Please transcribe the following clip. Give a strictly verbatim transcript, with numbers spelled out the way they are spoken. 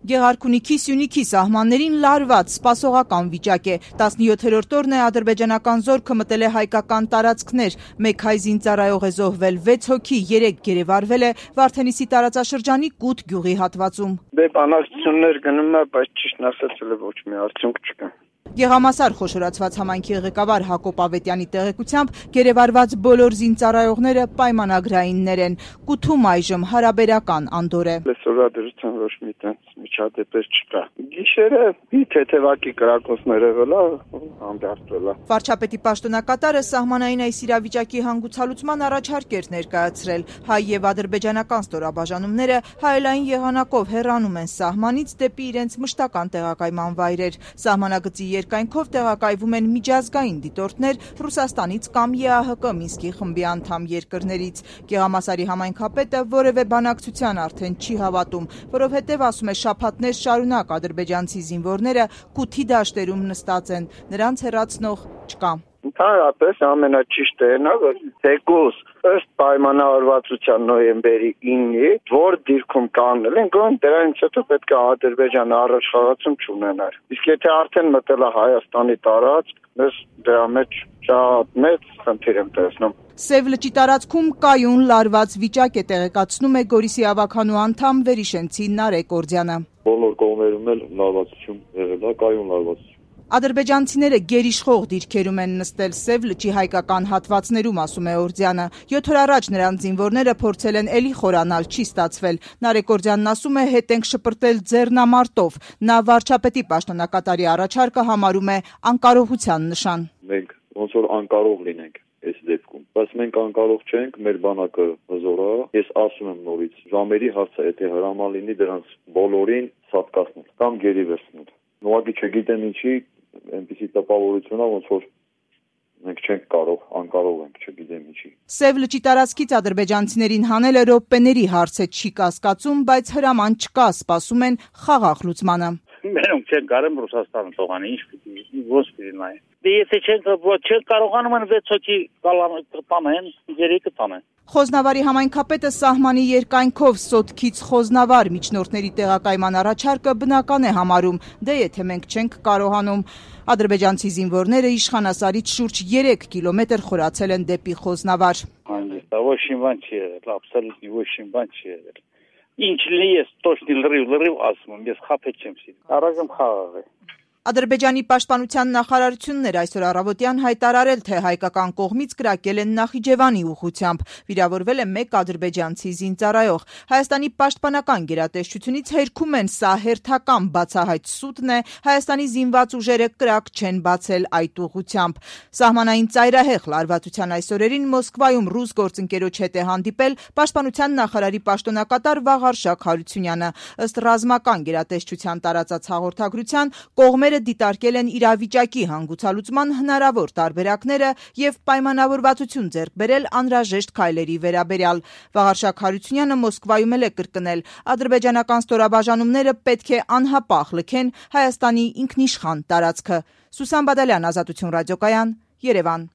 Գեղարքունիքի Սյունիքի սահմաններին լարված, սպասողական վիճակ է։ տասնյոթերորդ օրն է ադրբեջանական զորքը մտել է հայկական տարածքներ։ Մեկ հայ զինծառայող է զոհվել, վեց հոգի, երեք գերեվարվել է Վարդենիսի տարածաշրջանի Կուտ գյուղի հատվածում։ Դե բանակցություններ գնում է, բայց ճիշտն ասած էլ ոչ մի արդյունք չկա։ Գեղամասար խոշորացված համայնքի ղեկավար Հակոբ Ավետյանի տեղեկությամբ գերեվարված բոլոր զինծառայողները պայմանագրայիններ են։ Կուտում այժմ հարաբերական անդոր է։ Լսորադրության ոչ մի տենց միջադեպեր չկա։ Գիշերը թեթևակի կրակոցներ եղել է, անդրդվել է։ Վարչապետի պաշտոնակատարը սահմանային այս իրավիճակի հանգուցալուծման առաջարկ էր ներկայացրել։ Հայ եւ ադրբեջանական ստորաբաժանումները հայելային եղանակով հեռանում են սահմանից դեպի իրենց մշտական տեղակայման վայրեր։ Սահմանագծի երկայնքով տեղակայվում են միջազգային դիտորդներ Ռուսաստանից կամ Է Ա Հ Կ Մինսկի խմբի անդամ երկրներից։ Գեղամասարի համայնքապետը որևէ բանակցության արդեն չի հավատում, որովհետև ասում է շաբաթներ շարունակ ադրբեջանցի զինվորները Կուտի դաշտերում նստած են, նրանց հեռացնող չկա։ Ընդհանրապես ամենաճիշտը այն է, որ թեկուզ ըստ պայմանավորվածության նոյեմբերի ինը, որ դիրքում կանել են, գոն դրանից հետո պետք է Ադրբեջանը առաջխաղացում չունենար։ Իսկ եթե արդեն մտել է Հայաստանի տարածք, ես դրա մեջ շատ մեծ խնդիր եմ տեսնում։ Սև լճի տարածքում կայուն լարված վիճակ է, տեղեկացնում է Գորիսի ավագանու անդամ Վերիշենցի Նարեկ Օրձյանը։ Բոլոր կողմերում էլ լարվածություն եղել է, կայուն լարվածություն։ Ադրբեջանցիները գերիշխող դիրքերում են նստել Սև լճի հայկական հատվածներում, ասում է Օրձյանը։ Յոթ օր առաջ նրանց զինվորները փորձել են էլի խորանալ, չի ստացվել։ Նարեկ Օրձյանն ասում է, հետ ենք շպրտել ձեռնամարտով։ Նա վարչապետի պաշտոնակատարի առաջարկը համարում է անկարողության նշան։ Մենք ոնց որ անկարող լինենք այս դեպքում, բայց մենք անկարող չենք, մեր բանակը հզոր է։ Ես ասում եմ նորից, ժամերի հարցը, եթե հրաման լինի դրանց բոլորին սատկացնել կամ գերի վերցնել։ Նույնիսկ չգիտեմ ինչի, այնպիսի տպավորություն է, ոնց որ մենք չենք կարող, անկարող ենք, չգիտեմ ինչի։ Սև լճի տարածքից ադրբեջանցիներին հանելը րոպեների հարց է, չի կասկածում, բայց հրաման չկա, սպասում են խաղաղ լուծմանը։ Մենք չենք կարող Ռուսաստանը թողանի, ինչ պիտի, ոնց պիտի նայեն։ Դե եթե չենք չենք կարողանում են վեց հոգի տանեն, երեքը տանեն։ Խոզնավարի համայնքապետը սահմանի երկայնքով Սոտքից Խոզնավար միջնորդների տեղակայման առաջարկը բնական է համարում, դե եթե մենք չենք կարողանում։ Ադրբեջանցի զինվորները Իշխանասարից շուրջ երեք կիլոմետր խորացել են դեպի Խոզնավար։ Ոչ մի բան չի եղել, абսолютно ոչ մի բան չի եղել։ Ինչ լինի, ես точно լրիվ լրիվ ասում եմ, ես խաբետ չեմ սիրում։ Առայժմ խաղաղ է։ Ադրբեջանի պաշտպանության նախարարությունն էր այսօր առավոտյան հայտարարել, թե հայկական կողմից կրակել են Նախիջևանի ուղղությամբ։ Վիրավորվել է մեկ ադրբեջանցի զինծառայող։ Հայաստանի պաշտպանական գերատեսչությունից հերքում են, սա հերթական բացահայտ սուտն է, Հայաստանի զինված ուժերը կրակ չեն բացել այդ ուղղությամբ։ Սահմանային ծայրահեղ լարվածության այս օրերին Մոսկվայում ռուս գործընկերոջ հետ է հանդիպել պաշտպանության նախարարի պաշտոնակատար Վաղարշակ Հարությունյանը։ Ըստ ռազմական գերատեսչության տարածած հաղորդագրության, կողմերը դիտարկել են իրավիճակի հանգուցալուծման հնարավոր տարբերակները եւ պայմանավորվածություն ձեռք բերել անհրաժեշտ քայլերի վերաբերյալ։ Վաղարշակ Հարությունյանը Մոսկվայում էլ է կրկնել, ադրբեջանական ստորաբաժանումները պետք է անհապաղ լքեն Հայաստանի ինքնիշխան տարածքը։ Սուսան Բադալյան, Ազատություն ռադիոկայան, Երևան։